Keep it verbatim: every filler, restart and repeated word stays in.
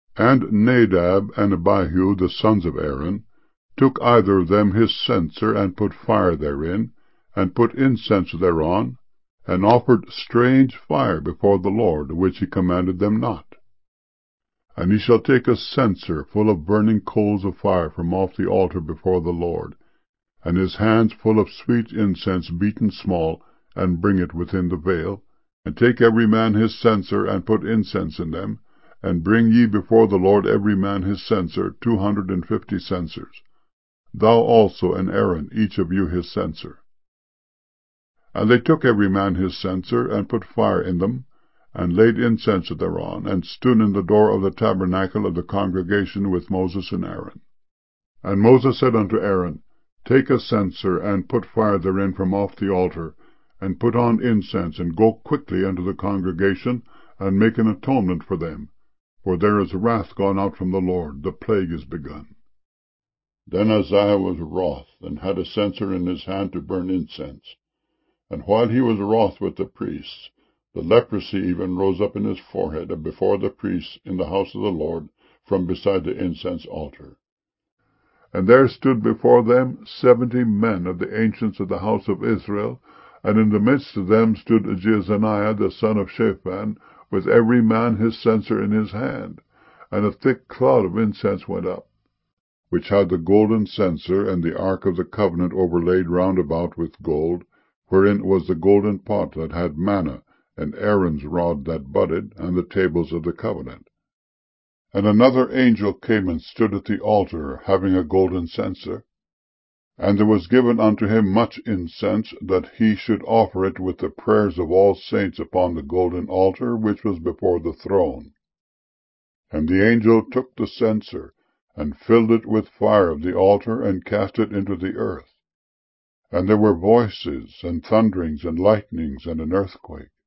And Nadab and Abihu, the sons of Aaron, took either of them his censer, and put fire therein, and put incense thereon, and offered strange fire before the Lord, which he commanded them not. And he shall take a censer full of burning coals of fire from off the altar before the Lord, and his hands full of sweet incense beaten small, and bring it within the veil, and take every man his censer, and put incense in them, and bring ye before the Lord every man his censer, two hundred and fifty censers, thou also and Aaron, each of you his censer. And they took every man his censer, and put fire in them, and laid incense thereon, and stood in the door of the tabernacle of the congregation with Moses and Aaron. And Moses said unto Aaron, Take a censer, and put fire therein from off the altar, and put on incense, and go quickly unto the congregation, and make an atonement for them, for there is wrath gone out from the Lord, the plague is begun. Then Uzziah was wroth, and had a censer in his hand to burn incense. And while he was wroth with the priests, the leprosy even rose up in his forehead before the priests in the house of the Lord, from beside the incense altar. And there stood before them seventy men of the ancients of the house of Israel, and in the midst of them stood Jezaniah the son of Shaphan, with every man his censer in his hand. And a thick cloud of incense went up, which had the golden censer, and the ark of the covenant overlaid round about with gold, wherein was the golden pot that had manna, and Aaron's rod that budded, and the tables of the covenant. And another angel came and stood at the altar, having a golden censer. And there was given unto him much incense, that he should offer it with the prayers of all saints upon the golden altar which was before the throne. And the angel took the censer, and filled it with fire of the altar, and cast it into the earth. And there were voices, and thunderings, and lightnings, and an earthquake.